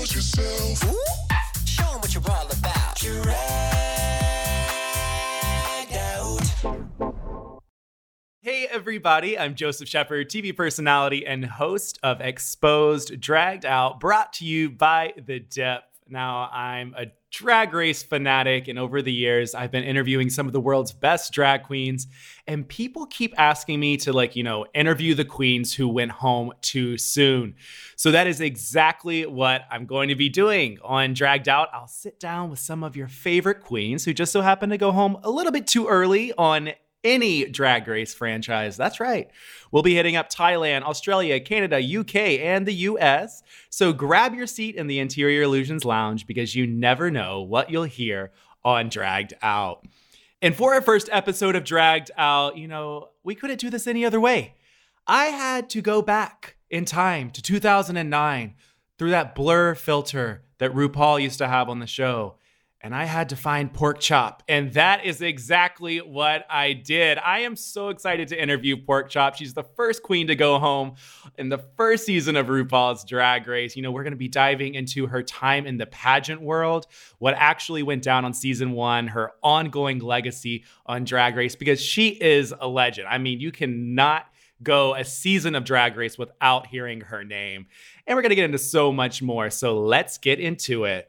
Expose yourself. Ooh, show 'em what you're all about. Dragged Out. Hey everybody, I'm Joseph Shepard, TV personality and host of Exposed Dragged Out, brought to you by The Dip. Now, I'm a drag race fanatic, and over the years, I've been interviewing some of the world's best drag queens, and people keep asking me to, interview the queens who went home too soon. So that is exactly what I'm going to be doing on Dragged Out. I'll sit down with some of your favorite queens who just so happen to go home a little bit too early on any drag race franchise. That's right. We'll be hitting up Thailand, Australia, Canada, UK, and the US. So grab your seat in the Interior Illusions Lounge because you never know what you'll hear on Dragged Out. And for our first episode of Dragged Out, we couldn't do this any other way. I had to go back in time to 2009 through that blur filter that RuPaul used to have on the show. And I had to find Pork Chop. And that is exactly what I did. I am so excited to interview Pork Chop. She's the first queen to go home in the first season of RuPaul's Drag Race. We're going to be diving into her time in the pageant world, what actually went down on season 1, her ongoing legacy on Drag Race, because she is a legend. I mean, you cannot go a season of Drag Race without hearing her name. And we're going to get into so much more. So let's get into it.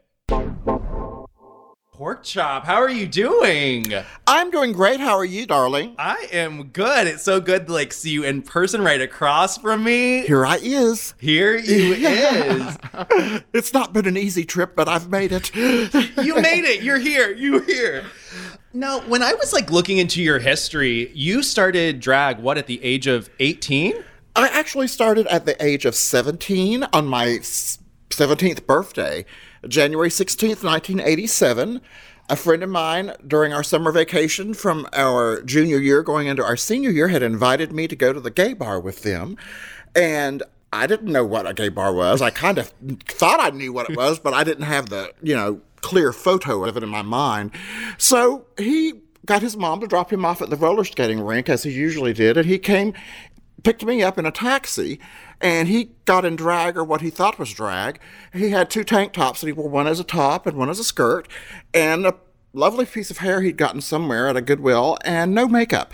Pork Chop, how are you doing? I'm doing great. How are you, darling? I am good. It's so good to see you in person right across from me. Here I is. Here you is. It's not been an easy trip, but I've made it. You made it. You're here. You're here. Now, when I was looking into your history, you started drag, at the age of 18? I actually started at the age of 17 on my 17th birthday. January 16th, 1987, a friend of mine during our summer vacation from our junior year going into our senior year had invited me to go to the gay bar with them. And I didn't know what a gay bar was. I kind of thought I knew what it was, but I didn't have the, clear photo of it in my mind. So he got his mom to drop him off at the roller skating rink, as he usually did, and he picked me up in a taxi, and he got in drag, or what he thought was drag. He had 2 tank tops, and he wore one as a top and one as a skirt, and a lovely piece of hair he'd gotten somewhere at a Goodwill, and no makeup.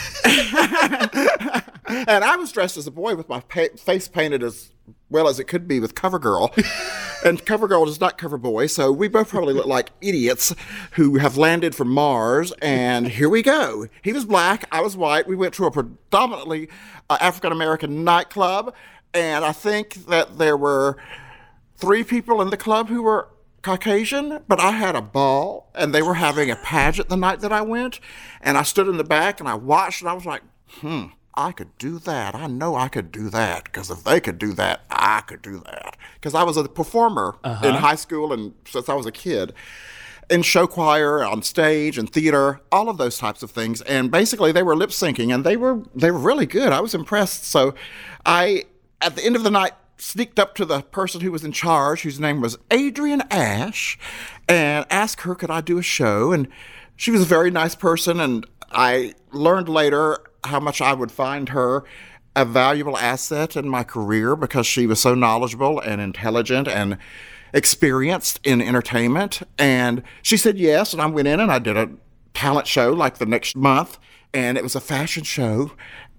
And I was dressed as a boy with my face painted as well as it could be with CoverGirl. And CoverGirl does not cover boy, so we both probably look like idiots who have landed from Mars, and here we go. He was black, I was white. We went to a predominantly African-American nightclub, and I think that there were 3 people in the club who were Caucasian, but I had a ball, and they were having a pageant the night that I went, and I stood in the back, and I watched, and I was like, I could do that. I know I could do that, because if they could do that, I could do that. Because I was a performer in high school and since I was a kid, in show choir, on stage, and theater, all of those types of things. And basically, they were lip syncing, and they were really good. I was impressed. So I, at the end of the night, sneaked up to the person who was in charge, whose name was Adrienne Ash, and asked her, could I do a show? And she was a very nice person, and I learned later how much I would find her a valuable asset in my career because she was so knowledgeable and intelligent and experienced in entertainment. And she said yes, and I went in and I did a talent show the next month, and it was a fashion show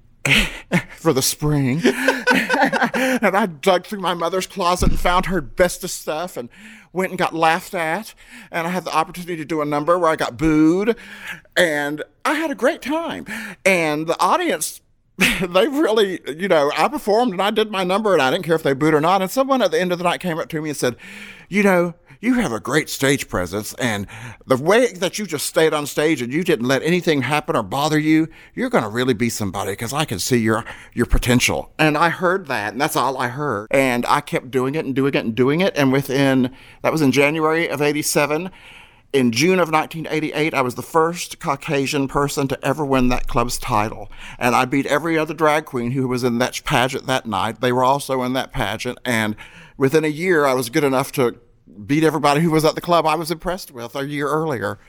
for the spring. And I dug through my mother's closet and found her bestest stuff and went and got laughed at. And I had the opportunity to do a number where I got booed. And I had a great time. And the audience, they really, I performed and I did my number and I didn't care if they booed or not. And someone at the end of the night came up to me and said, you have a great stage presence, and the way that you just stayed on stage and you didn't let anything happen or bother you, you're going to really be somebody because I can see your potential. And I heard that, and that's all I heard. And I kept doing it and doing it and doing it. And that was in January of 87. In June of 1988, I was the first Caucasian person to ever win that club's title. And I beat every other drag queen who was in that pageant that night. They were also in that pageant. And within a year, I was good enough to beat everybody who was at the club I was impressed with a year earlier.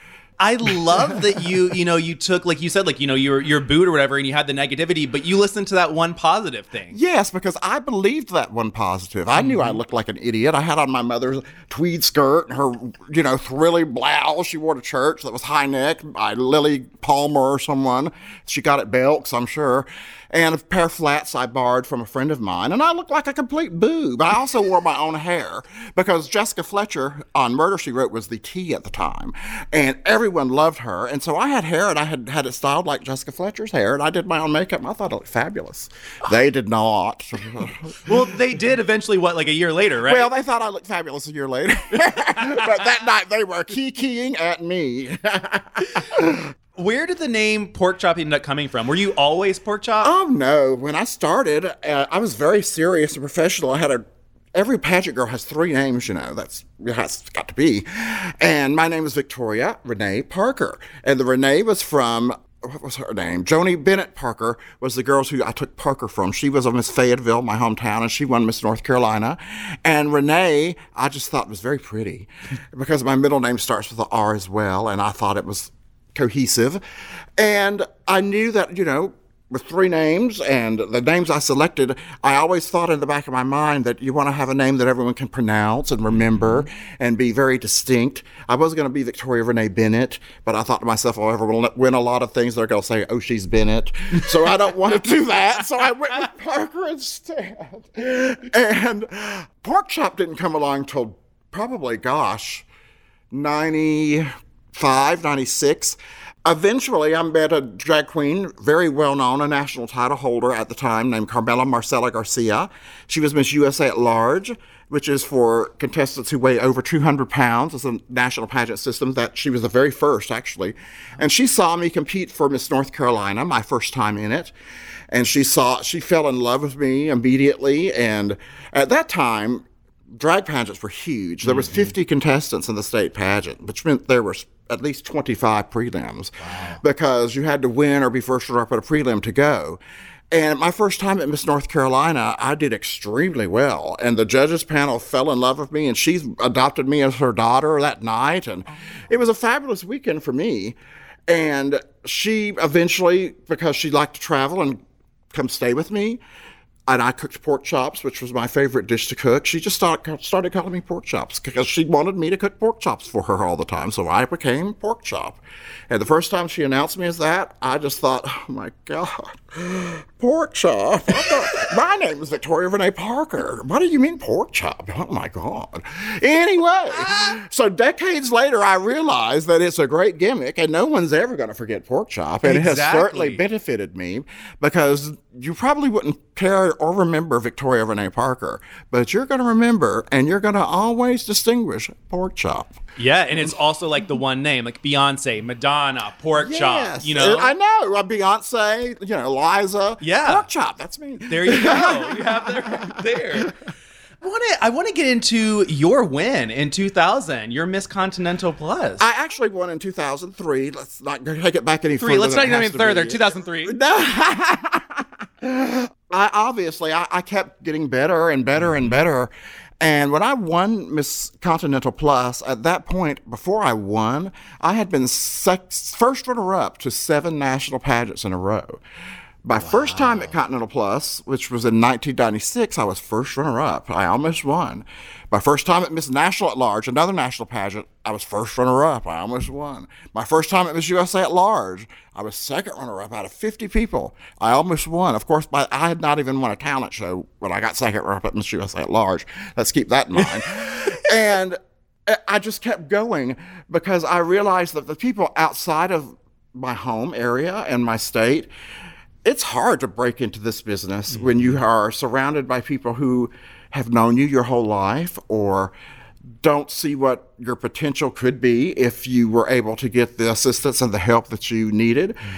I love that you took, like you said, like, your boot or whatever, and you had the negativity, but you listened to that one positive thing. Yes, because I believed that one positive. I knew I looked like an idiot. I had on my mother's tweed skirt and her, thrilly blouse she wore to church that was high neck by Lily Palmer or someone. She got at Belk's, I'm sure. And a pair of flats I borrowed from a friend of mine. And I looked like a complete boob. I also wore my own hair because Jessica Fletcher on Murder, She Wrote was the tea at the time. And everyone loved her. And so I had hair, and I had it styled like Jessica Fletcher's hair. And I did my own makeup, and I thought it looked fabulous. They did not. Well, they did eventually, like a year later, right? Well, they thought I looked fabulous a year later. But that night, they were keying at me. Where did the name Pork Chop end up coming from? Were you always Pork Chop? Oh, no. When I started, I was very serious and professional. Every pageant girl has 3 names, that's it's got to be. And my name is Victoria Renee Parker. And the Renee was from, what was her name? Joni Bennett Parker was the girls who I took Parker from. She was of Miss Fayetteville, my hometown, and she won Miss North Carolina. And Renee, I just thought was very pretty because my middle name starts with an R as well, and I thought it was cohesive. And I knew that, with 3 names and the names I selected, I always thought in the back of my mind that you want to have a name that everyone can pronounce and remember and be very distinct. I was going to be Victoria Renee Bennett, but I thought to myself, I'll ever win a lot of things. They're going to say, oh, she's Bennett. So I don't want to do that. So I went with Parker instead. And Pork Chop didn't come along till probably, 95, 96. Eventually, I met a drag queen, very well-known, a national title holder at the time, named Carmela Marcela Garcia. She was Miss USA at Large, which is for contestants who weigh over 200 pounds. It's a national pageant system that she was the very first, actually. And she saw me compete for Miss North Carolina, my first time in it. And she fell in love with me immediately. And at that time, drag pageants were huge. There was 50 contestants in the state pageant, which meant there were at least 25 prelims because you had to win or be first runner-up at a prelim to go. And my first time at Miss North Carolina, I did extremely well. And the judges panel fell in love with me, and she adopted me as her daughter that night. And it was a fabulous weekend for me. And she eventually, because she liked to travel and come stay with me, and I cooked pork chops, which was my favorite dish to cook. She just started calling me Pork Chops because she wanted me to cook pork chops for her all the time. So I became Pork Chop. And the first time she announced me as that, I just thought, oh my God, Pork Chop? My name is Victoria Renee Parker. What do you mean Pork Chop? Oh my God. Anyway, so decades later, I realized that it's a great gimmick and no one's ever going to forget Pork Chop. And It has certainly benefited me because you probably wouldn't care or remember Victoria Renee Parker, but you're going to remember and you're going to always distinguish Pork Chop. Yeah, and it's also like the one name, like Beyonce, Madonna, Pork Chop, I know. Beyonce, Liza, Pork Chop, that's me. There you go. You have that there. I want to get into your win in 2000, your Miss Continental Plus. I actually won in 2003. Let's not take it back any further. Let's not even further. 2003. No. I kept getting better and better and better. And when I won Miss Continental Plus, at that point, before I won, I had been first runner-up to 7 national pageants in a row. My first time at Continental Plus, which was in 1996, I was first runner-up. I almost won. My first time at Miss National at Large, another national pageant, I was first runner-up. I almost won. My first time at Miss USA at Large, I was second runner-up out of 50 people. I almost won. Of course, I had not even won a talent show when I got second runner-up at Miss USA at Large. Let's keep that in mind. And I just kept going because I realized that the people outside of my home area and my state, it's hard to break into this business when you are surrounded by people who have known you your whole life or don't see what your potential could be if you were able to get the assistance and the help that you needed.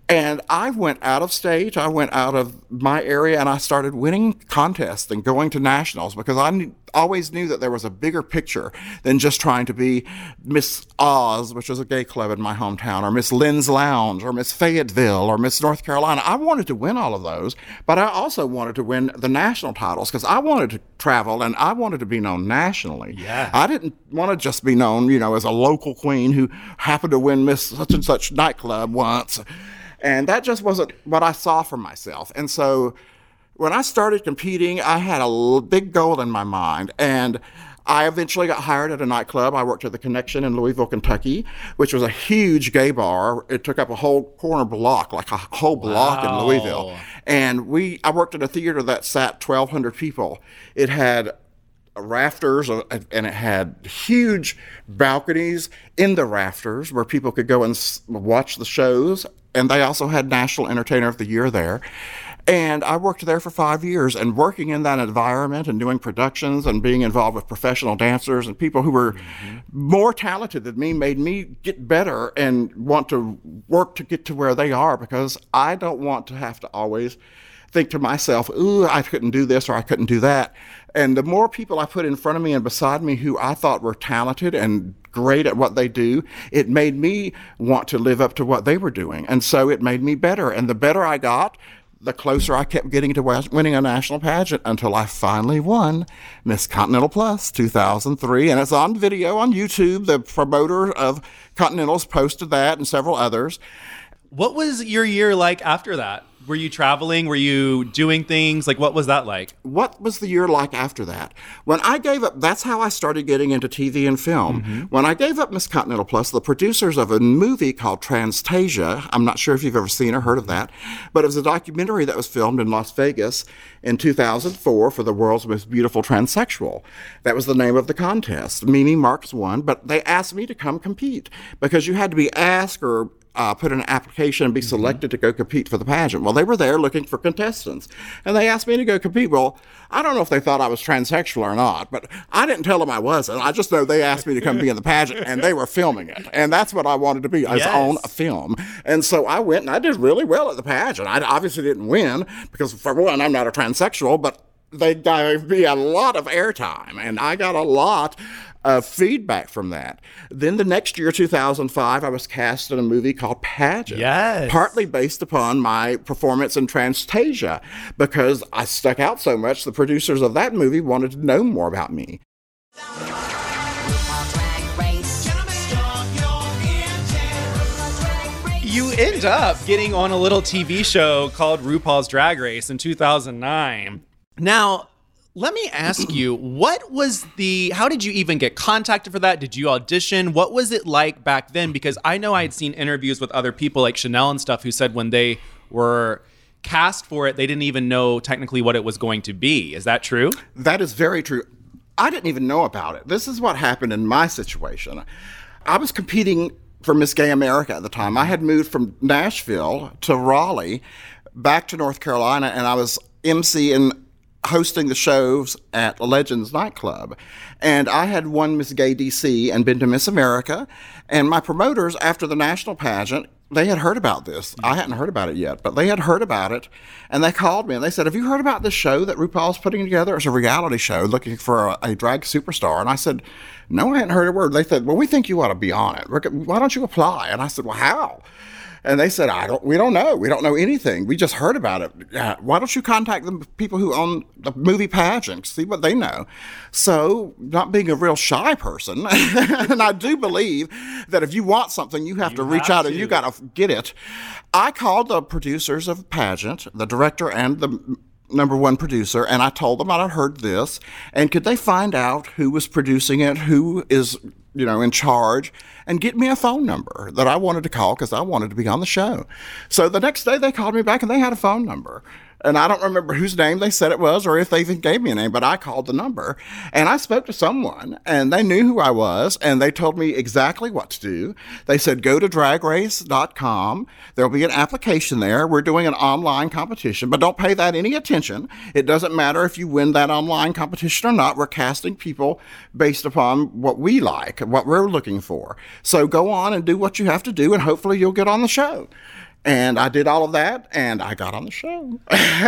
And I went out of state, I went out of my area, and I started winning contests and going to nationals because I always knew that there was a bigger picture than just trying to be Miss Oz, which is a gay club in my hometown, or Miss Lynn's Lounge, or Miss Fayetteville, or Miss North Carolina. I wanted to win all of those, but I also wanted to win the national titles because I wanted to travel and I wanted to be known nationally. Yeah. I didn't want to just be known, as a local queen who happened to win Miss such and such nightclub once. And that just wasn't what I saw for myself. And so when I started competing, I had a big goal in my mind. And I eventually got hired at a nightclub. I worked at the Connection in Louisville, Kentucky, which was a huge gay bar. It took up a whole corner block, like a whole block in Louisville. And I worked at a theater that sat 1,200 people. It had rafters, and it had huge balconies in the rafters where people could go and watch the shows. And they also had National Entertainer of the Year there. And I worked there for 5 years, and working in that environment and doing productions and being involved with professional dancers and people who were more talented than me made me get better and want to work to get to where they are, because I don't want to have to always think to myself, ooh, I couldn't do this or I couldn't do that. And the more people I put in front of me and beside me who I thought were talented and great at what they do, it made me want to live up to what they were doing. And so it made me better. And the better I got, the closer I kept getting to winning a national pageant until I finally won Miss Continental Plus 2003. And it's on video on YouTube. The promoter of Continentals posted that and several others. What was your year like after that? Were you traveling? Were you doing things? Like, what was that like? What was the year like after that? When I gave up, that's how I started getting into TV and film. When I gave up Miss Continental Plus, the producers of a movie called Transtasia, I'm not sure if you've ever seen or heard of that, but it was a documentary that was filmed in Las Vegas in 2004 for the world's most beautiful transsexual. That was the name of the contest. Mimi Marks won, but they asked me to come compete because you had to be asked or put in an application and be selected to go compete for the pageant. Well, they were there looking for contestants, and they asked me to go compete. Well, I don't know if they thought I was transsexual or not, but I didn't tell them I wasn't. I just know they asked me to come be in the pageant, and they were filming it, and that's what I wanted to be, is on a film. And so I went, and I did really well at the pageant. I obviously didn't win because, for one, I'm not a transsexual, but they gave me a lot of airtime, and I got a lot of feedback from that. Then the next year, 2005, I was cast in a movie called Pageant, partly based upon my performance in Transtasia, because I stuck out so much, the producers of that movie wanted to know more about me. You end up getting on a little TV show called RuPaul's Drag Race in 2009. Now, let me ask you, how did you even get contacted for that? Did you audition? What was it like back then? Because I know I had seen interviews with other people like Chanel and stuff who said when they were cast for it, they didn't even know technically what it was going to be. Is that true? That is very true. I didn't even know about it. This is what happened in my situation. I was competing for Miss Gay America at the time. I had moved from Nashville to Raleigh, back to North Carolina, and I was emceeing hosting the shows at Legends nightclub. And I had won Miss Gay DC and been to Miss America. And my promoters, after the national pageant, they had heard about this. I hadn't heard about it yet, but they had heard about it. And they called me and they said, have you heard about this show that RuPaul's putting together? It's a reality show looking for a drag superstar. And I said, no, I hadn't heard a word. They said, well, we think you ought to be on it. Why don't you apply? And I said, well, how? And they said, we don't know. We don't know anything. We just heard about it. Why don't you contact the people who own the movie pageant, see what they know? So, not being a real shy person, and I do believe that if you want something, you have to reach out and you got to get it. I called the producers of pageant, the director and the number one producer, and I told them I'd heard this, and could they find out who was producing it, who is in charge, and get me a phone number that I wanted to call because I wanted to be on the show. So the next day they called me back and they had a phone number. And I don't remember whose name they said it was or if they even gave me a name, but I called the number and I spoke to someone and they knew who I was and they told me exactly what to do. They said, go to dragrace.com. There'll be an application there. We're doing an online competition, but don't pay that any attention. It doesn't matter if you win that online competition or not. We're casting people based upon what we like, what we're looking for. So go on and do what you have to do and hopefully you'll get on the show. And I did all of that, and I got on the show.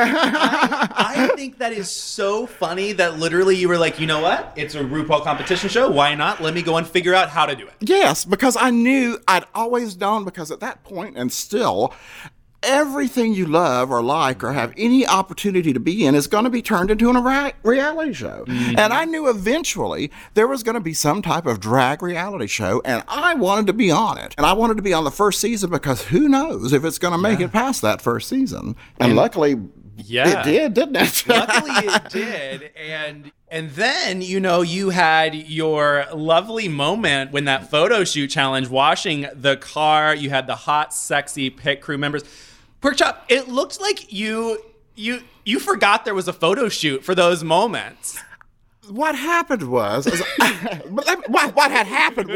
I think that is so funny that literally you were like, you know what? It's a RuPaul competition show. Why not? Let me go and figure out how to do it. Yes, because I knew, I'd always known, because at that point, and still, everything you love or like or have any opportunity to be in is going to be turned into a reality show. And I knew eventually there was going to be some type of drag reality show, and I wanted to be on it. And I wanted to be on the first season because who knows if it's going to make it past that first season. And luckily, it did, didn't it? Luckily it did. And then, you know, you had your lovely moment when that photo shoot challenge, washing the car. You had the hot, sexy pit crew members. Porkchop, it looked like you forgot there was a photo shoot for those moments. What happened was, what had happened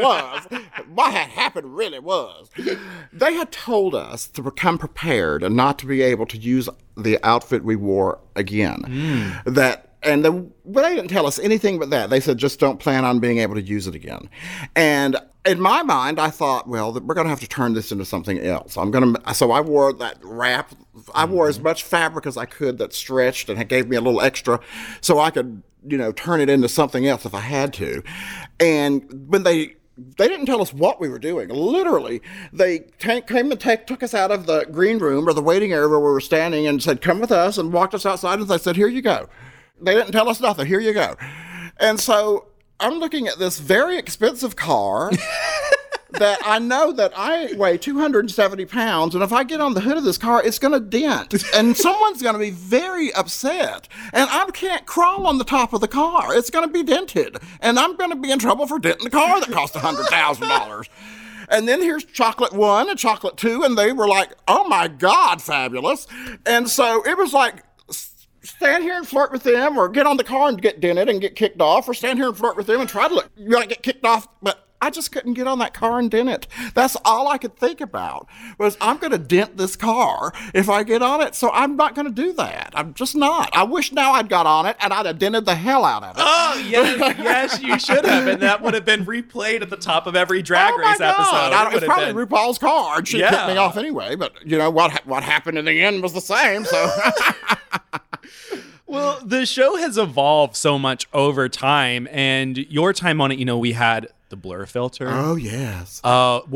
really was, they had told us to become prepared and not to be able to use the outfit we wore again. But they didn't tell us anything but that. They said, just don't plan on being able to use it again. And in my mind, I thought, well, we're going to have to turn this into something else. So I wore that wrap. I wore as much fabric as I could that stretched, and it gave me a little extra so I could, you know, turn it into something else if I had to. And when they didn't tell us what we were doing. Literally, they came and took us out of the green room or the waiting area where we were standing and said, come with us, and walked us outside, and they said, here you go. They didn't tell us nothing. Here you go. And so I'm looking at this very expensive car that I know that I weigh 270 pounds. And if I get on the hood of this car, it's going to dent. And someone's going to be very upset. And I can't crawl on the top of the car. It's going to be dented. And I'm going to be in trouble for denting the car that cost $100,000. And then here's chocolate 1 and chocolate 2. And they were like, oh, my God, fabulous. And so it was like, stand here and flirt with them, or get on the car and get dented and get kicked off, or stand here and flirt with them and try to get kicked off. But I just couldn't get on that car and dent it. That's all I could think about was, I'm going to dent this car if I get on it. So I'm not going to do that. I'm just not. I wish now I'd got on it and I'd have dented the hell out of it. Oh, yes, you should have. And that would have been replayed at the top of every Drag Race episode. It's probably RuPaul's car, and she kicked me off anyway. But you know what happened in the end was the same. So. Well, the show has evolved so much over time, and your time on it, you know, we had the blur filter. Oh, yes. What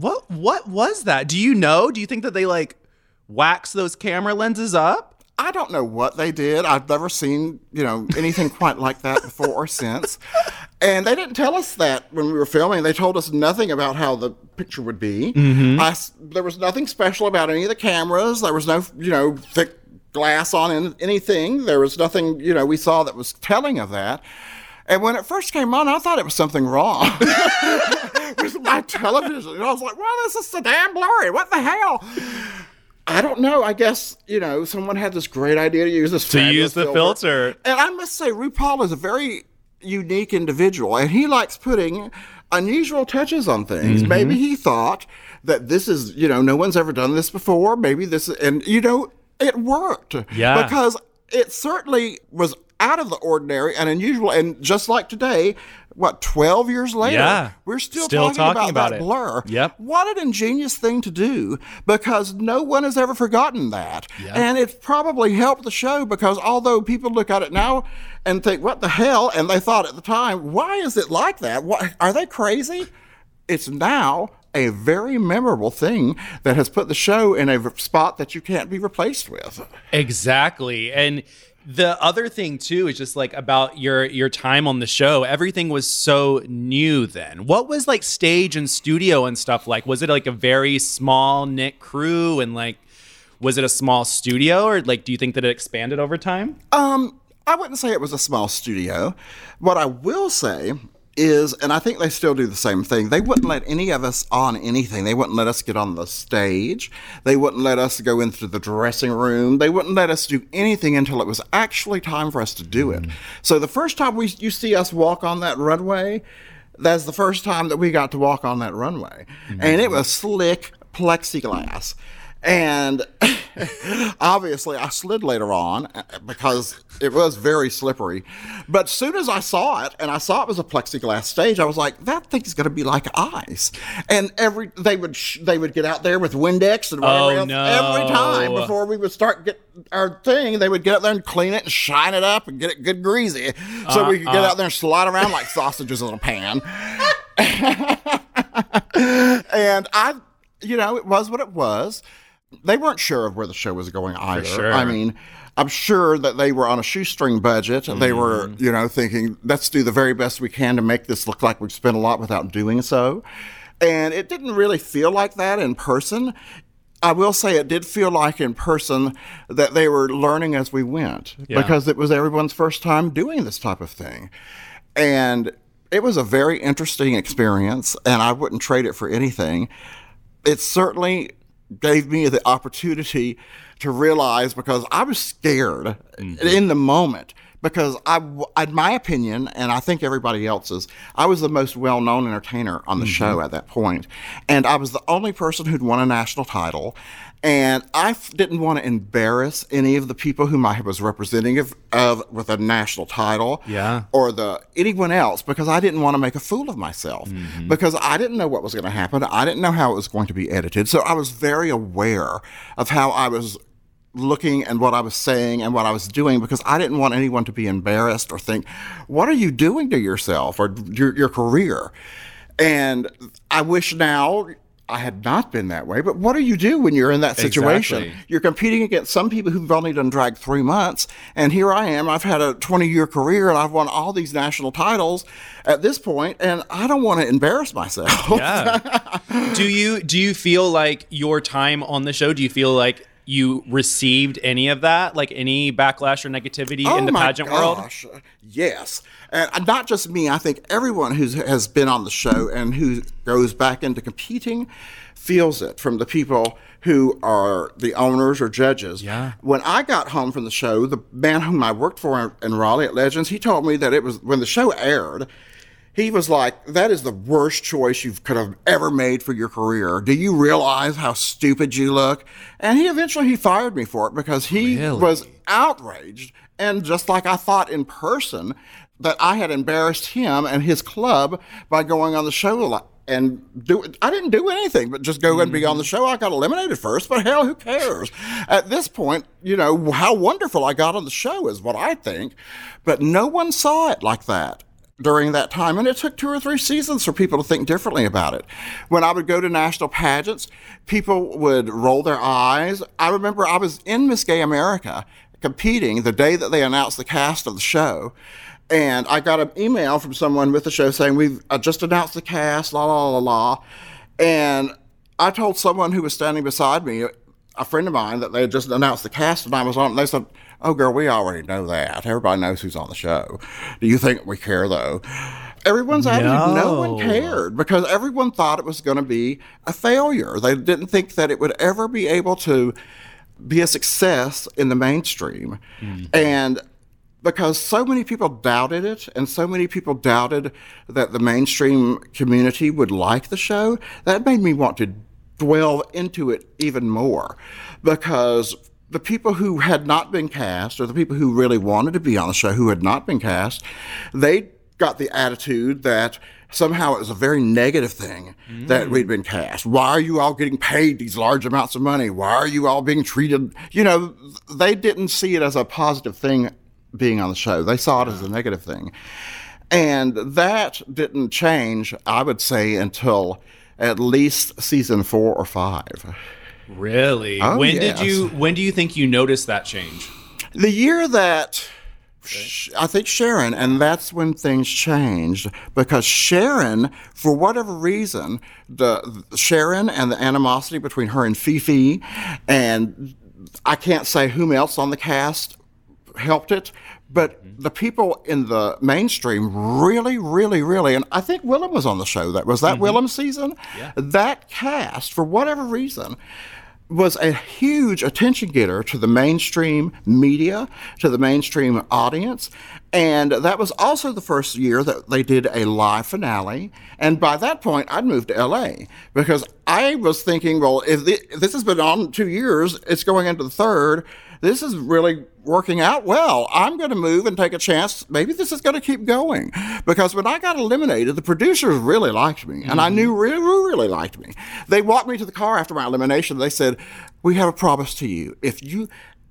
was that? Do you know? Do you think that they like wax those camera lenses up? I don't know what they did. I've never seen, you know, anything quite like that before or since. And they didn't tell us that when we were filming. They told us nothing about how the picture would be. There was nothing special about any of the cameras. There was no, you know, thick glass on anything. There was nothing, you know, we saw that was telling of that. And when it first came on, I thought it was something wrong with my television. And I was like, well, this is so damn blurry. What the hell? I don't know. I guess, you know, someone had this great idea to use this filter. And I must say, RuPaul is a very unique individual, and he likes putting unusual touches on things. Maybe he thought that this is, you know, no one's ever done this before. Maybe this, and, you know, it worked. Yeah. Because it certainly was out of the ordinary and unusual. And just like today, 12 years later, we're still talking about that blur. Yep. What an ingenious thing to do, because no one has ever forgotten that. Yep. And it probably helped the show, because although people look at it now and think, what the hell? And they thought at the time, why is it like that? Are they crazy? It's now a very memorable thing that has put the show in a spot that you can't be replaced with. Exactly. And the other thing too is just like about your time on the show, everything was so new then. What was like stage and studio and stuff like? Was it like a very small knit crew, and like, was it a small studio, or like, do you think that it expanded over time? I wouldn't say it was a small studio. What I will say is, and I think they still do the same thing, they wouldn't let any of us on anything. They wouldn't let us get on the stage. They wouldn't let us go into the dressing room. They wouldn't let us do anything until it was actually time for us to do it. So the first time you see us walk on that runway, that's the first time that we got to walk on that runway. And it was slick plexiglass. And obviously I slid later on because it was very slippery. But as soon as I saw it, and I saw it was a plexiglass stage, I was like, that thing's going to be like ice. And they would get out there with Windex and whatever else. No. Every time before we would start get our thing, they would get out there and clean it and shine it up and get it good greasy, so we could get out there and slide around like sausages in a pan. And it was what it was. They weren't sure of where the show was going either. sure. I mean, I'm sure that they were on a shoestring budget. They were, thinking, let's do the very best we can to make this look like we've spent a lot without doing so. And it didn't really feel like that in person. I will say it did feel like in person that they were learning as we went, because it was everyone's first time doing this type of thing. And it was a very interesting experience, and I wouldn't trade it for anything. It certainly gave me the opportunity to realize, because I was scared in the moment, because in my opinion, and I think everybody else's, I was the most well-known entertainer on the show at that point. And I was the only person who'd won a national title. And I didn't want to embarrass any of the people whom I was representing of with a national title, or anyone else, because I didn't want to make a fool of myself, because I didn't know what was going to happen. I didn't know how it was going to be edited. So I was very aware of how I was looking and what I was saying and what I was doing, because I didn't want anyone to be embarrassed or think, what are you doing to yourself or your career? And I wish now I had not been that way, but what do you do when you're in that situation? Exactly. You're competing against some people who've only done drag 3 months, and here I am. I've had a 20-year career, and I've won all these national titles at this point, and I don't want to embarrass myself. Yeah. Do you feel like your time on the show, do you feel like you received any of that, like any backlash or negativity in the pageant world? Yes. And not just me. I think everyone who has been on the show and who goes back into competing feels it from the people who are the owners or judges. Yeah. When I got home from the show, the man whom I worked for in Raleigh at Legends, he told me that it was, when the show aired, he was like, that is the worst choice you could have ever made for your career. Do you realize how stupid you look? And he fired me for it, because he was outraged. And just like I thought in person that I had embarrassed him and his club by going on the show and I didn't do anything but just go and be on the show. I got eliminated first, but hell, who cares? At this point, how wonderful I got on the show is what I think. But no one saw it like that during that time. And it took 2 or 3 seasons for people to think differently about it. When I would go to national pageants, people would roll their eyes. I remember I was in Miss Gay America competing the day that they announced the cast of the show. And I got an email from someone with the show saying, we've just announced the cast, la, la, la, la. And I told someone who was standing beside me, a friend of mine, that they had just announced the cast, and I was on, and they said, oh, girl, we already know that. Everybody knows who's on the show. Do you think we care, though? Everyone's attitude, no one cared, because everyone thought it was going to be a failure. They didn't think that it would ever be able to be a success in the mainstream. And because so many people doubted it, and so many people doubted that the mainstream community would like the show, that made me want to dwell into it even more, because the people who had not been cast, or the people who really wanted to be on the show who had not been cast, they got the attitude that somehow it was a very negative thing that we'd been cast. Why are you all getting paid these large amounts of money? Why are you all being treated? They didn't see it as a positive thing being on the show. They saw it as a negative thing. And that didn't change, I would say, until at least season 4 or 5. Really? Oh, when yes. when do you think you noticed that change? The year that I think Sharon, and that's when things changed, because Sharon, for whatever reason, the Sharon and the animosity between her and Fifi, and I can't say whom else on the cast helped it, but the people in the mainstream really, really, really, and I think Willem was on the show. That Willem season? Yeah. That cast, for whatever reason, was a huge attention getter to the mainstream media, to the mainstream audience. And that was also the first year that they did a live finale. And by that point, I'd moved to LA because I was thinking, well, if this has been on 2 years, it's going into the third. This is really working out well. I'm going to move and take a chance. Maybe this is going to keep going. Because when I got eliminated, the producers really liked me. And I knew really liked me. They walked me to the car after my elimination. They said, we have a promise to you. If you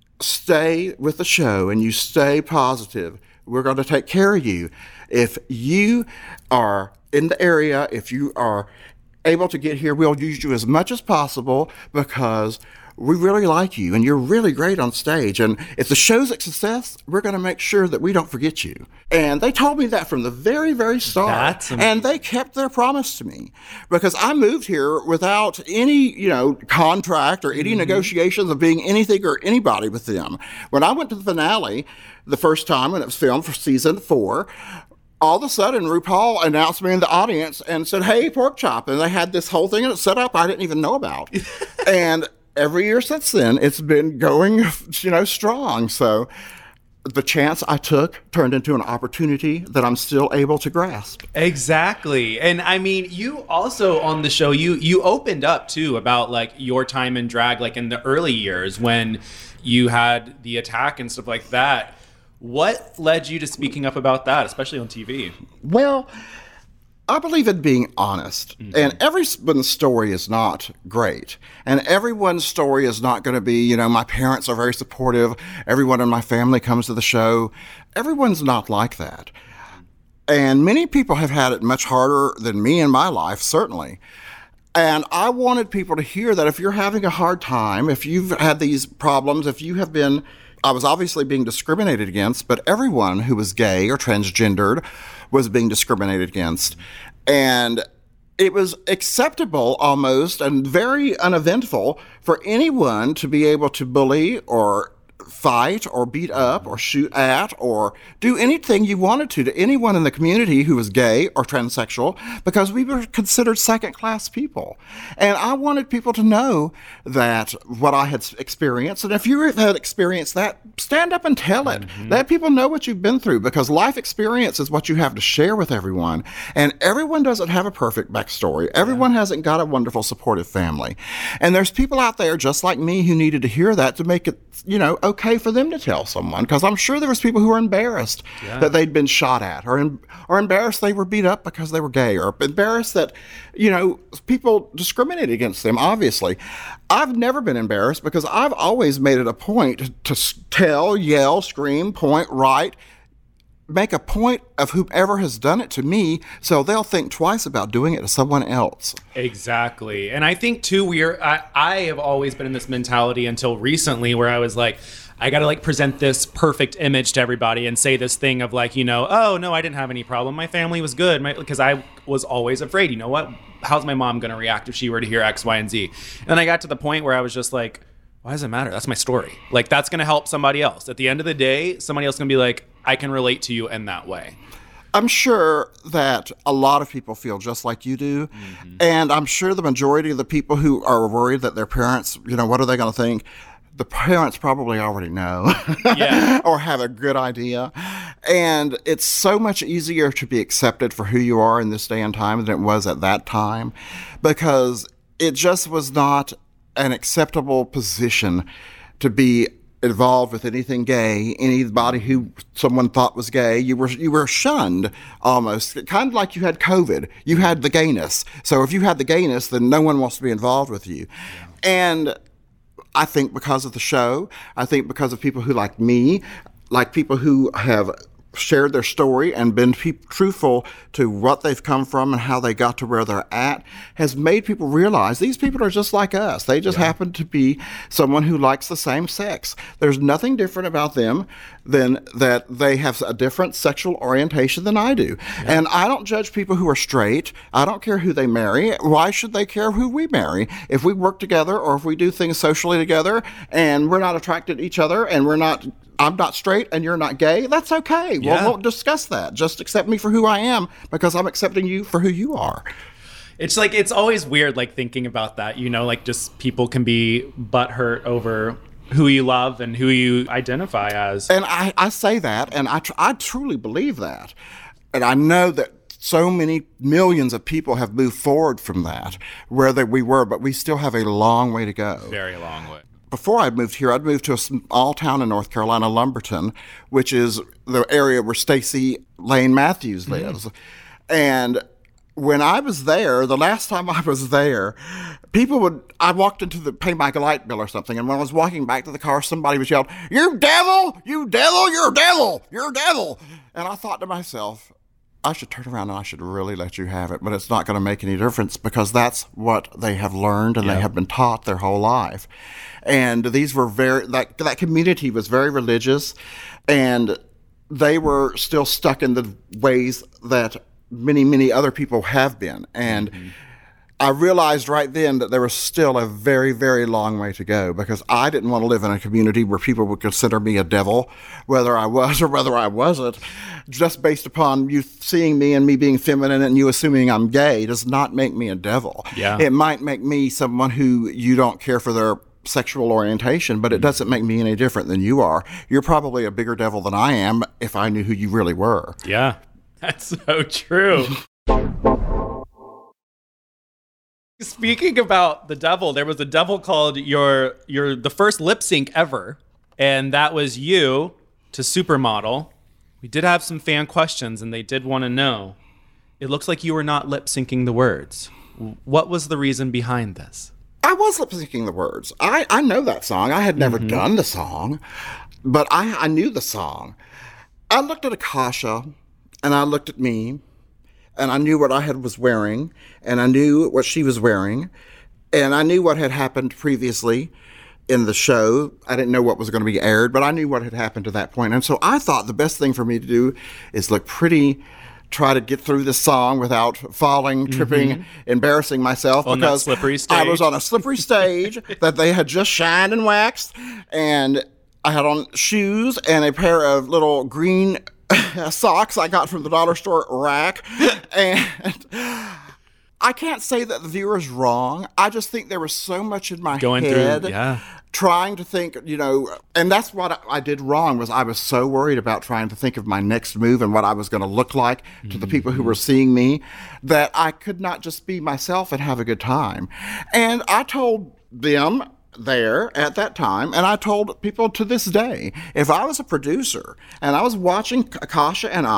stay with the show and you stay positive, we're going to take care of you. If you are in the area, if you are able to get here, we'll use you as much as possible because we really like you and you're really great on stage. And if the show's a success, we're going to make sure that we don't forget you. And they told me that from the very, very start. And they kept their promise to me because I moved here without any, contract or any negotiations of being anything or anybody with them. When I went to the finale the first time when it was filmed for season 4, all of a sudden, RuPaul announced me in the audience and said, hey, Pork Chop. And they had this whole thing set up I didn't even know about. And every year since then, it's been going, strong. So the chance I took turned into an opportunity that I'm still able to grasp. Exactly. And I mean, you also on the show, you opened up too about like your time in drag, like in the early years when you had the attack and stuff like that. What led you to speaking up about that, especially on TV? Well, I believe in being honest. And everyone's story is not great. And everyone's story is not going to be, my parents are very supportive. Everyone in my family comes to the show. Everyone's not like that. And many people have had it much harder than me in my life, certainly. And I wanted people to hear that if you're having a hard time, if you've had these problems, if you have been, I was obviously being discriminated against, but everyone who was gay or transgendered was being discriminated against. And it was acceptable almost and very uneventful for anyone to be able to bully or fight or beat up or shoot at or do anything you wanted to anyone in the community who was gay or transsexual because we were considered second-class people. And I wanted people to know that what I had experienced, and if you had experienced that, stand up and tell it. Let people know what you've been through because life experience is what you have to share with everyone. And everyone doesn't have a perfect backstory. Everyone hasn't got a wonderful, supportive family. And there's people out there just like me who needed to hear that to make it, okay for them to tell someone, because I'm sure there was people who were embarrassed that they'd been shot at, or embarrassed they were beat up because they were gay, or embarrassed that, people discriminated against them, obviously. I've never been embarrassed because I've always made it a point to tell, yell, scream, point, write, make a point of whoever has done it to me so they'll think twice about doing it to someone else. Exactly. And I think too, I have always been in this mentality until recently where I was like, I got to like present this perfect image to everybody and say this thing of like, oh no, I didn't have any problem. My family was good because I was always afraid, what, how's my mom going to react if she were to hear X, Y, and Z? And then I got to the point where I was just like, why does it matter? That's my story. Like that's going to help somebody else. At the end of the day, somebody else is going to be like, I can relate to you in that way. I'm sure that a lot of people feel just like you do. And I'm sure the majority of the people who are worried that their parents, what are they going to think? The parents probably already know or have a good idea. And it's so much easier to be accepted for who you are in this day and time than it was at that time, because it just was not an acceptable position to be involved with anything gay. Anybody who someone thought was gay, you were shunned almost, kind of like you had COVID. You had the gayness. So if you had the gayness, then no one wants to be involved with you. And I think because of the show, I think because of people who like me, like people who have shared their story and been truthful to what they've come from and how they got to where they're at, has made people realize these people are just like us. They just happen to be someone who likes the same sex. There's nothing different about them than that they have a different sexual orientation than I do. And I don't judge people who are straight. I don't care who they marry. Why should they care who we marry? If we work together or if we do things socially together and we're not attracted to each other and I'm not straight and you're not gay, that's okay. We'll discuss that. Just accept me for who I am because I'm accepting you for who you are. It's like, it's always weird, like thinking about that, you know, like just people can be butthurt over who you love and who you identify as. And I say that, and I truly believe that. And I know that so many millions of people have moved forward from that, where we were, but we still have a long way to go. Very long way. Before I moved here, I'd moved to a small town in North Carolina, Lumberton, which is the area where Stacey Lane Matthews lives. And when I was there, the last time I was there, I walked into pay my light bill or something, and when I was walking back to the car, somebody was yelling, "You devil! You devil! You're a devil! You're a devil!" And I thought to myself, I should turn around and I should really let you have it, but it's not going to make any difference because that's what they have learned and they have been taught their whole life. And these were that community was very religious, and they were still stuck in the ways that many, many other people have been. And I realized right then that there was still a very, very long way to go because I didn't want to live in a community where people would consider me a devil, whether I was or whether I wasn't, just based upon you seeing me and me being feminine and you assuming I'm gay does not make me a devil. Yeah. It might make me someone who you don't care for their sexual orientation, but it doesn't make me any different than you are. You're probably a bigger devil than I am if I knew who you really were. Yeah, that's so true. Speaking about the devil, there was a devil called your the first lip sync ever, and that was you to Supermodel. We did have some fan questions, and they did want to know. It looks like you were not lip syncing the words. What was the reason behind this? I was lip syncing the words. I know that song. I had never done the song, but I knew the song. I looked at Akasha, and I looked at me, and I knew what I was wearing, and I knew what she was wearing, and I knew what had happened previously in the show. I didn't know what was going to be aired, but I knew what had happened to that point. And so I thought the best thing for me to do is look pretty, try to get through this song without falling, tripping, embarrassing myself. On because that slippery stage. I was on a slippery stage that they had just shined and waxed, and I had on shoes and a pair of little green socks I got from the dollar store rack. And I can't say that the viewer's wrong. I just think there was so much in my head trying to think, you know, and that's what I did wrong was I was so worried about trying to think of my next move and what I was going to look like to the people who were seeing me that I could not just be myself and have a good time. And I told them there at that time, and I told people to this day, if I was a producer and I was watching Akasha and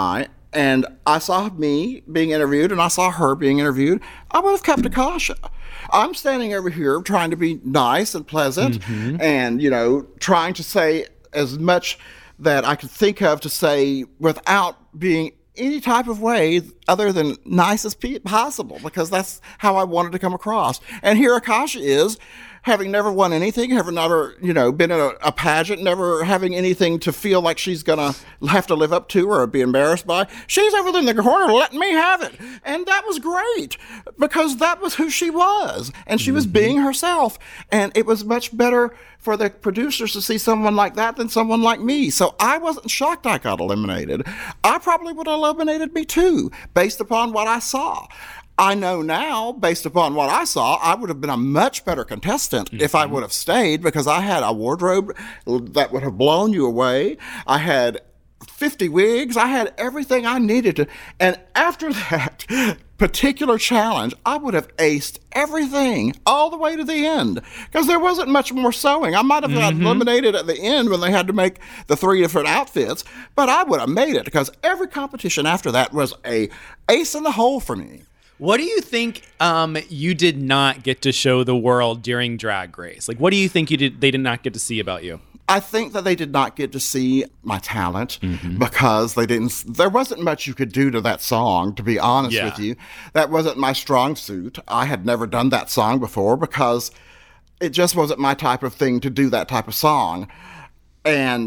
I saw me being interviewed and I saw her being interviewed, I would have kept Akasha. I'm standing over here trying to be nice and pleasant and, you know, trying to say as much that I could think of to say without being any type of way other than nice as possible, because that's how I wanted to come across. And here Akasha is, having never won anything, having never, you know, been in a pageant, never having anything to feel like she's gonna have to live up to or be embarrassed by. She's over there in the corner letting me have it. And that was great because that was who she was. And she was being herself. And it was much better for the producers to see someone like that than someone like me. So I wasn't shocked I got eliminated. I probably would have eliminated me too, based upon what I saw. I know now, based upon what I saw, I would have been a much better contestant if I would have stayed because I had a wardrobe that would have blown you away. I had 50 wigs. I had everything I needed to. And after that particular challenge, I would have aced everything all the way to the end because there wasn't much more sewing. I might have got eliminated at the end when they had to make the 3 different outfits, but I would have made it because every competition after that was a ace in the hole for me. What do you think you did not get to show the world during Drag Race? Like, what do you think they did not get to see about you? I think that they did not get to see my talent because there wasn't much you could do to that song, to be honest with you. That wasn't my strong suit. I had never done that song before because it just wasn't my type of thing to do that type of song. And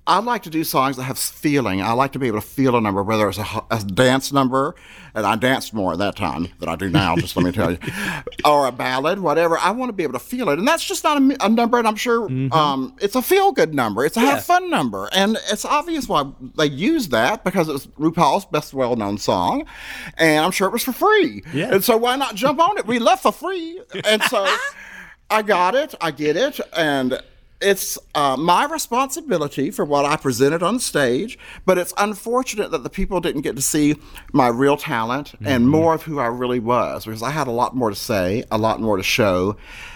I like to do songs that have feeling. I like to be able to feel a number, whether it's a dance number, and I danced more at that time than I do now, just let me tell you, or a ballad, whatever. I want to be able to feel it. And that's just not a number, and I'm sure it's a feel-good number. It's a have-fun number. And it's obvious why they used that, because it was RuPaul's best well-known song, and I'm sure it was for free. Yeah. And so why not jump on it? We left for free. And so I got it. I get it. And it's my responsibility for what I presented on stage, but it's unfortunate that the people didn't get to see my real talent and more of who I really was, because I had a lot more to say, a lot more to show,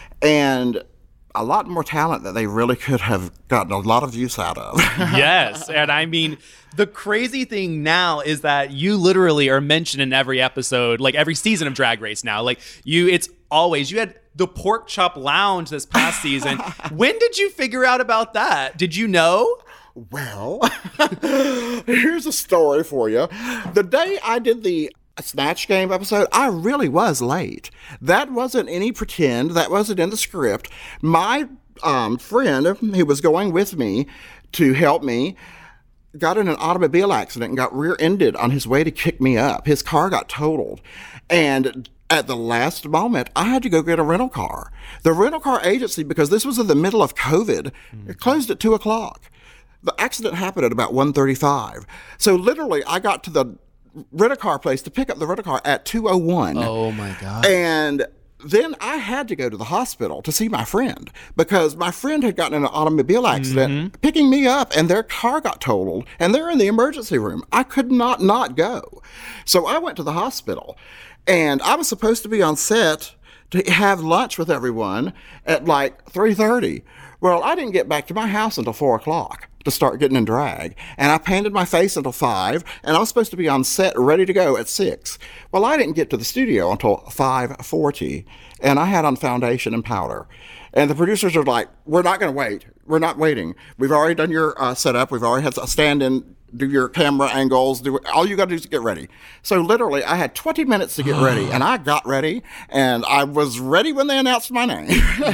and a lot more talent that they really could have gotten a lot of use out of. Yes. And I mean, the crazy thing now is that you literally are mentioned in every episode, like every season of Drag Race now. Like you had the Pork Chop Lounge this past season. When did you figure out about that? Did you know? Well, here's a story for you. The day I did the Snatch Game episode, I really was late. That wasn't any pretend. That wasn't in the script. My friend who was going with me to help me got in an automobile accident and got rear-ended on his way to kick me up. His car got totaled. And at the last moment, I had to go get a rental car. The rental car agency, because this was in the middle of COVID, it closed at 2 o'clock. The accident happened at about 1:35. So literally, I got to the rent-a-car place to pick up the rental car at 2:01. Oh, my God. And then I had to go to the hospital to see my friend, because my friend had gotten in an automobile accident picking me up, and their car got totaled, and they're in the emergency room. I could not go. So I went to the hospital, and I was supposed to be on set to have lunch with everyone at like 3:30. Well, I didn't get back to my house until 4 o'clock to start getting in drag. And I painted my face until 5, and I was supposed to be on set ready to go at 6. Well, I didn't get to the studio until 5:40, and I had on foundation and powder. And the producers are like, we're not going to wait. We're not waiting. We've already done your setup. We've already had a stand-in, do your camera angles, all you got to do is get ready. So literally, I had 20 minutes to get ready, and I got ready, and I was ready when they announced my name.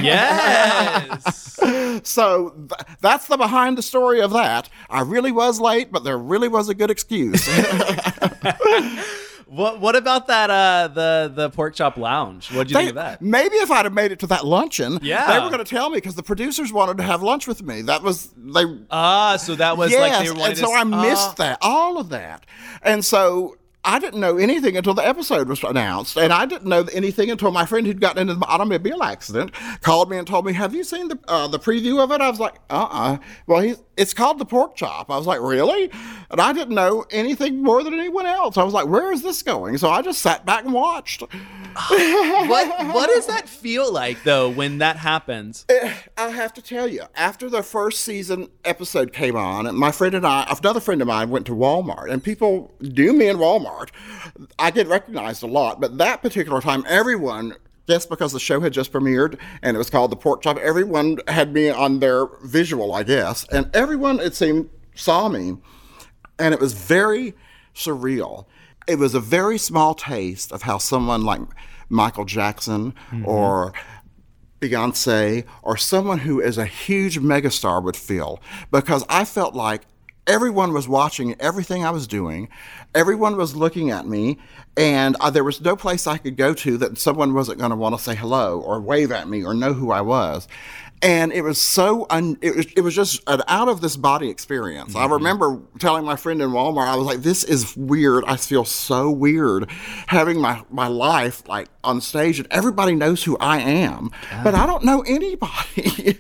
Yes. So that's the behind the story of that. I really was late, but there really was a good excuse. What about that the Pork Chop Lounge? What did you think of that? Maybe if I'd have made it to that luncheon, Yeah. they were going to tell me, because the producers wanted to have lunch with me. That was they. So that was Yes, like they were wanting and so I missed that, all of that, and so I didn't know anything until the episode was announced, and I didn't know anything until my friend who'd gotten into the automobile accident called me and told me, "Have you seen the preview of it?" I was like, Well, it's called The Pork Chop. I was like, really? And I didn't know anything more than anyone else. I was like, where is this going? So I just sat back and watched. What does that feel like, though, when that happens? I have to tell you, after the first season episode came on, and my friend and I, another friend of mine, went to Walmart, and people knew me in Walmart. I get recognized a lot, but that particular time, everyone, just because the show had just premiered and it was called The Pork Chop, everyone had me on their visual, I guess, and everyone, it seemed, saw me, and it was very surreal. It was a very small taste of how someone like Michael Jackson or Beyonce or someone who is a huge megastar would feel, because I felt like everyone was watching everything I was doing. Everyone was looking at me, and there was no place I could go to that someone wasn't going to want to say hello or wave at me or know who I was. And it was so, it was just an out of this body experience. I remember telling my friend in Walmart, I was like, this is weird. I feel so weird having my life like on stage, and everybody knows who I am, but I don't know anybody.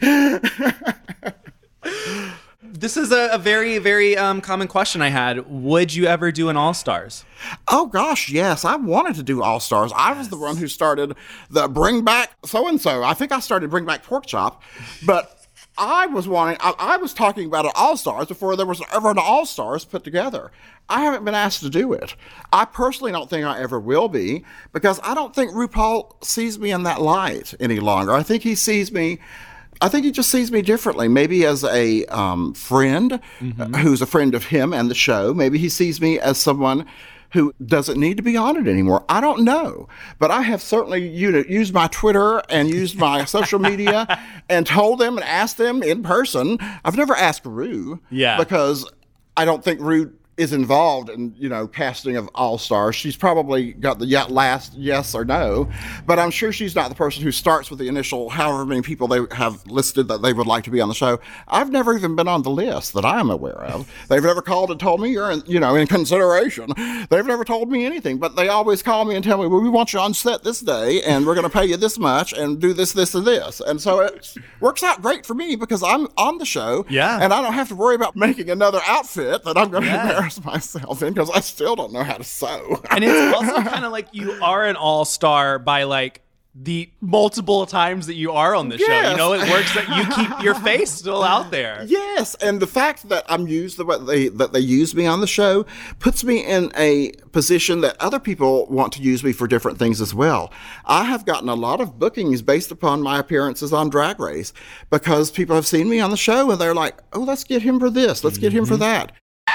This is a very, very common question I had. Would you ever do an All-Stars? Oh, gosh, yes. I wanted to do All-Stars. I was the one who started the Bring Back So-and-so. I think I started Bring Back Pork Chop, but I was talking about an All-Stars before there was ever an All-Stars put together. I haven't been asked to do it. I personally don't think I ever will be, because I don't think RuPaul sees me in that light any longer. I think he just sees me differently, maybe as a friend who's a friend of him and the show. Maybe he sees me as someone who doesn't need to be on it anymore. I don't know. But I have certainly used my Twitter and used my social media and told them and asked them in person. I've never asked Rue because I don't think Rue is involved in, casting of All-Stars. She's probably got the last yes or no, but I'm sure she's not the person who starts with the initial however many people they have listed that they would like to be on the show. I've never even been on the list that I'm aware of. They've never called and told me you're in consideration. They've never told me anything, but they always call me and tell me, well, we want you on set this day and we're going to pay you this much and do this, this, and this. And so it works out great for me because I'm on the show and I don't have to worry about making another outfit that I'm going to embarrass myself in because I still don't know how to sew. And it's also kind of like you are an all-star by like the multiple times that you are on the show. It works that you keep your face still out there. Yes, and the fact that I'm used the way that they use me on the show puts me in a position that other people want to use me for different things as well. I have gotten a lot of bookings based upon my appearances on Drag Race because people have seen me on the show and they're like, oh, let's get him for this, let's get him for that.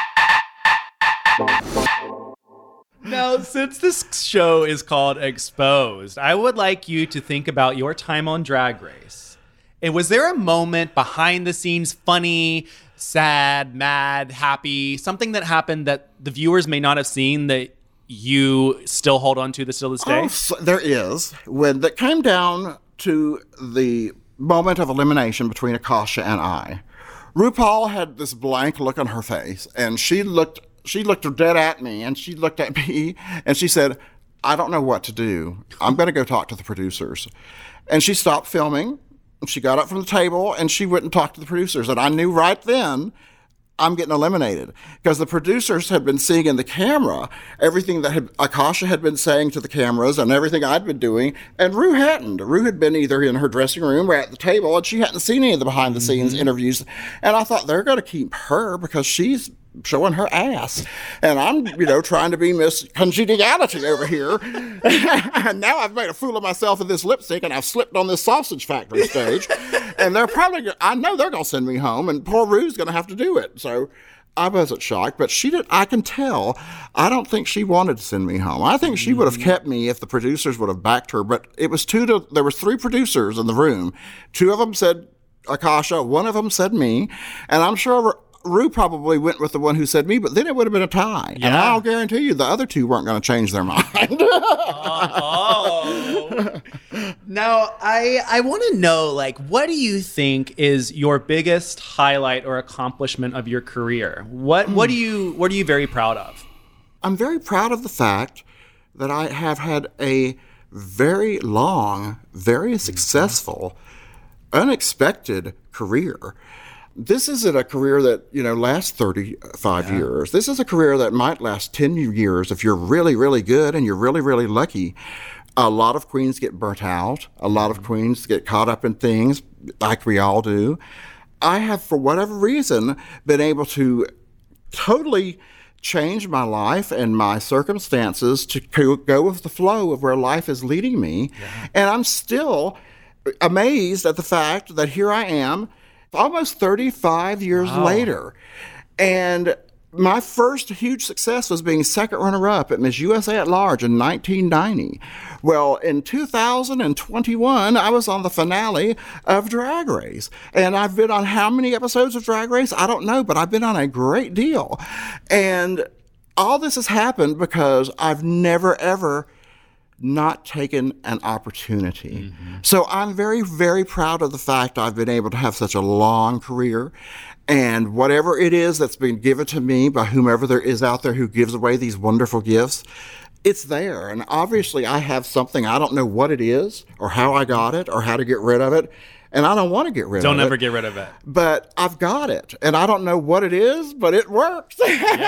Now, since this show is called Exposed, I would like you to think about your time on Drag Race. And was there a moment behind the scenes, funny, sad, mad, happy, something that happened that the viewers may not have seen that you still hold on to still this day? Oh, so there is. When that came down to the moment of elimination between Akasha and I, RuPaul had this blank look on her face, and she looked dead at me, and she looked at me, and she said, I don't know what to do. I'm going to go talk to the producers. And she stopped filming. She got up from the table, and she went and talked to the producers. And I knew right then I'm getting eliminated because the producers had been seeing in the camera everything that Akasha had been saying to the cameras and everything I'd been doing, and Rue hadn't. Rue had been either in her dressing room or at the table, and she hadn't seen any of the behind-the-scenes interviews. And I thought they're going to keep her because she's showing her ass. And I'm, trying to be Miss Congeniality over here. And now I've made a fool of myself in this lip sync, and I've slipped on this sausage factory stage. And I know they're going to send me home, and poor Rue's going to have to do it. So I wasn't shocked, but I can tell, I don't think she wanted to send me home. I think she would have kept me if the producers would have backed her, but there was 3 producers in the room. 2 of them said Akasha, 1 of them said me, and I'm sure Rue probably went with the one who said me, but then it would have been a tie. Yeah. And I'll guarantee you the other 2 weren't going to change their mind. Now, I want to know, what do you think is your biggest highlight or accomplishment of your career? What are you very proud of? I'm very proud of the fact that I have had a very long, very successful, unexpected career. This isn't a career that, lasts 35 years. This is a career that might last 10 years if you're really, really good and you're really, really lucky. A lot of queens get burnt out. A lot of queens get caught up in things like we all do. I have, for whatever reason, been able to totally change my life and my circumstances to go with the flow of where life is leading me. Yeah. And I'm still amazed at the fact that here I am, almost 35 years later. And my first huge success was being second runner-up at Miss USA at Large in 1990. Well, in 2021, I was on the finale of Drag Race. And I've been on how many episodes of Drag Race? I don't know, but I've been on a great deal. And all this has happened because I've never, ever not taken an opportunity. Mm-hmm. So I'm very, very proud of the fact I've been able to have such a long career, and whatever it is that's been given to me by whomever there is out there who gives away these wonderful gifts, it's there. And obviously I have something, I don't know what it is or how I got it or how to get rid of it. And I don't want to get rid of it. Don't ever get rid of it. But I've got it. And I don't know what it is, but it works.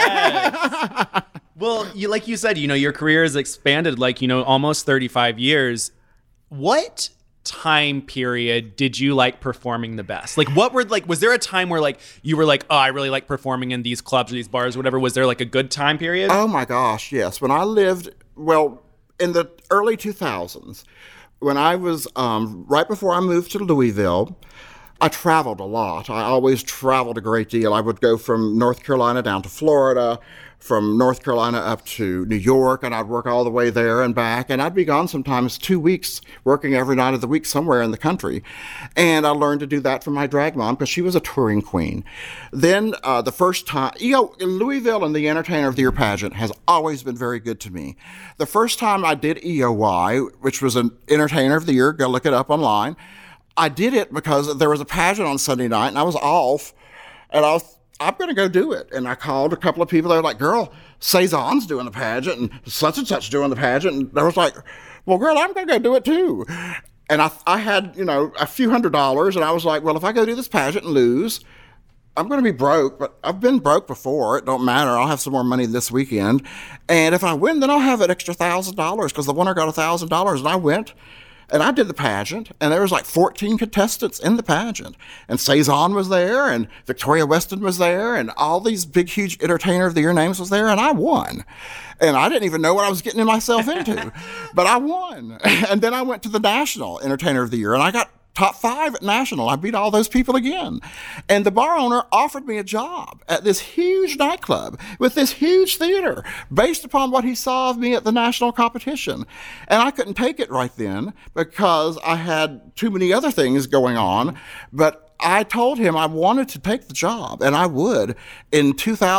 Yes. Well, like you said, your career has expanded almost 35 years. What time period did you like performing the best? Was there a time where you were oh, I really like performing in these clubs or these bars or whatever? Was there a good time period? Oh my gosh, yes. When I lived, in the early 2000s, when I was, right before I moved to Louisville, I traveled a lot. I always traveled a great deal. I would go from North Carolina down to Florida, from North Carolina up to New York, and I'd work all the way there and back, and I'd be gone sometimes 2 weeks, working every night of the week somewhere in the country. And I learned to do that from my drag mom because she was a touring queen. Then the first time, Louisville and the Entertainer of the Year pageant has always been very good to me. The first time I did EOY, which was an Entertainer of the Year, go look it up online, I did it because there was a pageant on Sunday night, and I was off, and I'm going to go do it. And I called a couple of people. They were like, girl, Cezanne's doing the pageant and such doing the pageant. And I was like, well, girl, I'm going to go do it too. And I had, a few $100s. And I was like, well, if I go do this pageant and lose, I'm going to be broke. But I've been broke before. It don't matter. I'll have some more money this weekend. And if I win, then I'll have an extra $1,000 because the winner got $1,000. And I went. And I did the pageant, and there was like 14 contestants in the pageant. And Cezanne was there, and Victoria Weston was there, and all these big, huge Entertainer of the Year names was there, and I won. And I didn't even know what I was getting myself into, but I won. And then I went to the National Entertainer of the Year, and I got top 5 at National. I beat all those people again. And the bar owner offered me a job at this huge nightclub with this huge theater based upon what he saw of me at the national competition. And I couldn't take it right then because I had too many other things going on. But I told him I wanted to take the job, and I would in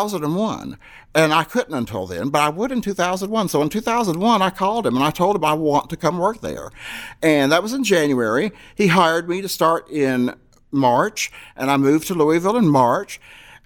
2001. And I couldn't until then, but I would in 2001. So in 2001, I called him and I told him I want to come work there. And that was in January. He hired me to start in March, and I moved to Louisville in March.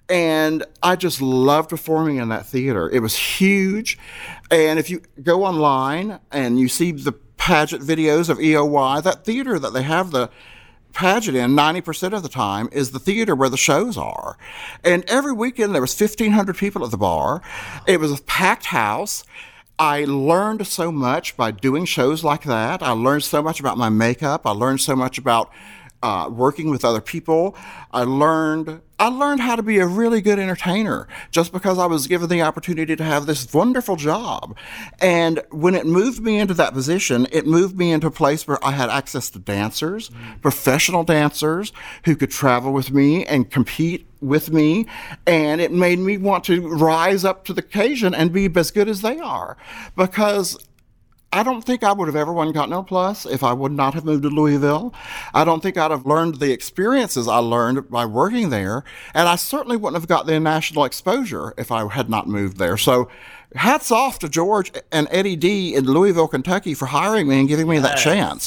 And I just loved performing in that theater. It was huge. And if you go online and you see the pageant videos of EOY, that theater that they have the pageant in 90% of the time is the theater where the shows are. And every weekend there was 1,500 people at the bar. It was a packed house. I learned so much by doing shows like that. I learned so much about my makeup. I learned so much about working with other people. I learned how to be a really good entertainer just because I was given the opportunity to have this wonderful job. And when it moved me into that position, it moved me into a place where I had access to dancers, professional dancers who could travel with me and compete with me. And it made me want to rise up to the occasion and be as good as they are, because I don't think I would have ever won Got No Plus if I would not have moved to Louisville. I don't think I'd have learned the experiences I learned by working there. And I certainly wouldn't have got the national exposure if I had not moved there. So hats off to George and Eddie D in Louisville, Kentucky for hiring me and giving me that chance.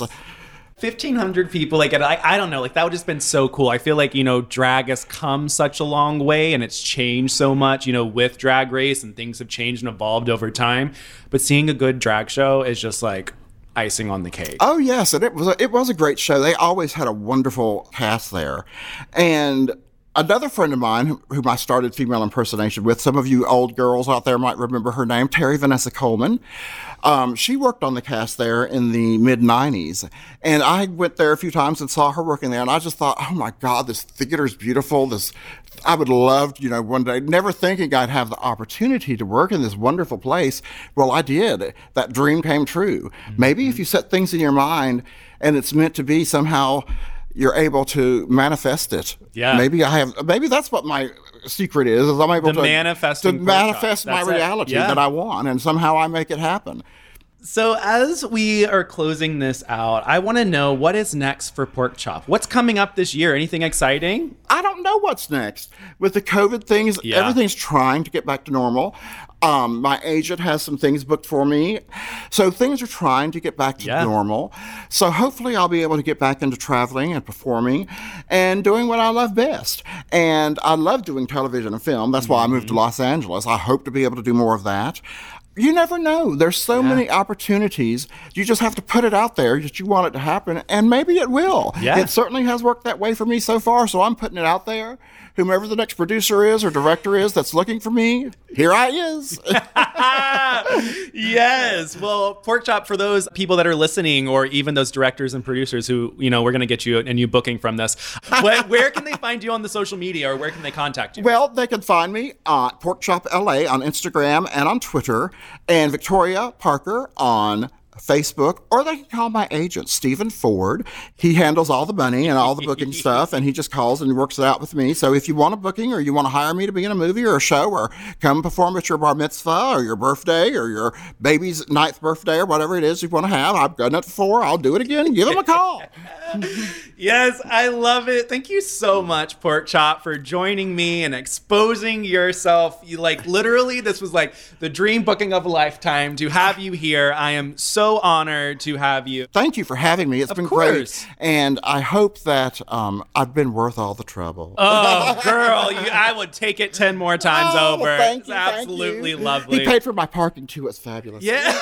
1,500 people, I don't know, that would just been so cool. I feel like, drag has come such a long way and it's changed so much, with Drag Race, and things have changed and evolved over time. But seeing a good drag show is just like icing on the cake. Oh, yes. And it was a great show. They always had a wonderful cast there. And another friend of mine whom I started female impersonation with, some of you old girls out there might remember her name, Terry Vanessa Coleman. She worked on the cast there in the mid-'90s. And I went there a few times and saw her working there. And I just thought, oh, my God, this theater is beautiful. I would love, one day, never thinking I'd have the opportunity to work in this wonderful place. Well, I did. That dream came true. Mm-hmm. Maybe if you set things in your mind and it's meant to be, somehow you're able to manifest it. Yeah. Maybe that's what my secret is I'm able to manifest my reality that I want, and somehow I make it happen. So as we are closing this out, I want to know what is next for Pork Chop. What's coming up this year? Anything exciting? I don't know what's next. With the COVID things, everything's trying to get back to normal. My agent has some things booked for me. So things are trying to get back to normal. So hopefully I'll be able to get back into traveling and performing and doing what I love best. And I love doing television and film. That's why I moved to Los Angeles. I hope to be able to do more of that. You never know. There's so many opportunities. You just have to put it out there that you want it to happen, and maybe it will. Yeah. It certainly has worked that way for me so far, so I'm putting it out there. Whomever the next producer is or director is that's looking for me, here I is. Yes. Well, Pork Chop, for those people that are listening, or even those directors and producers who, we're going to get you a new booking from this, where can they find you on the social media, or where can they contact you? Well, they can find me at Pork Chop LA on Instagram and on Twitter, and Victoria Parker on Facebook, or they can call my agent, Stephen Ford. He handles all the money and all the booking stuff, and he just calls and works it out with me. So if you want a booking or you want to hire me to be in a movie or a show or come perform at your bar mitzvah or your birthday or your baby's 9th birthday or whatever it is you want to have, I've done it before. I'll do it again. Give them a call. Yes, I love it. Thank you so much, Pork Chop, for joining me and exposing yourself. You literally, this was the dream booking of a lifetime to have you here. I am so honored to have you. Thank you for having me. It's been great. And I hope that I've been worth all the trouble. Oh, girl, I would take it 10 more times over. Well, thank you, it's absolutely lovely. He paid for my parking too. It's fabulous. Yeah.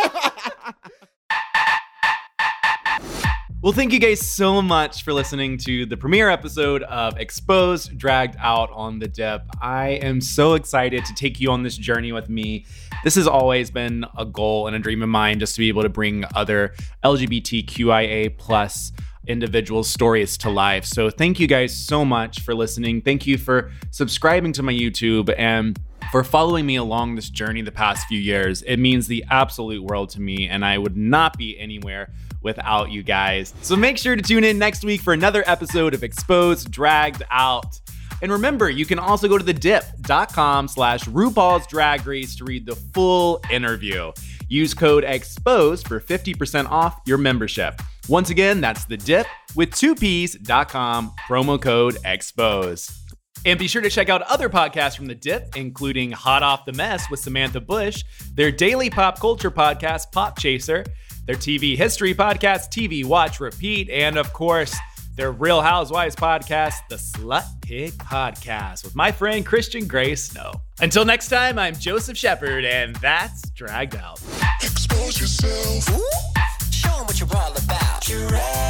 Well, thank you guys so much for listening to the premiere episode of Exposed, Dragged Out on the Dip. I am so excited to take you on this journey with me. This has always been a goal and a dream of mine, just to be able to bring other LGBTQIA plus individuals' stories to life. So thank you guys so much for listening. Thank you for subscribing to my YouTube and for following me along this journey the past few years. It means the absolute world to me, and I would not be anywhere without you guys. So make sure to tune in next week for another episode of Exposed, Dragged Out. And remember, you can also go to thedip.com/RuPaul's Drag Race to read the full interview. Use code EXPOSED for 50% off your membership. Once again, that's thedip with 2ps.com, promo code EXPOSED. And be sure to check out other podcasts from The Dip, including Hot Off the Mess with Samantha Bush, their daily pop culture podcast, Pop Chaser, their TV history podcast, TV Watch Repeat, and of course, their Real Housewives podcast, the Slut Pig Podcast, with my friend Christian Gray Snow. Until next time, I'm Joseph Shepard, and that's Dragged Out. Expose yourself. Show 'em what you're all about.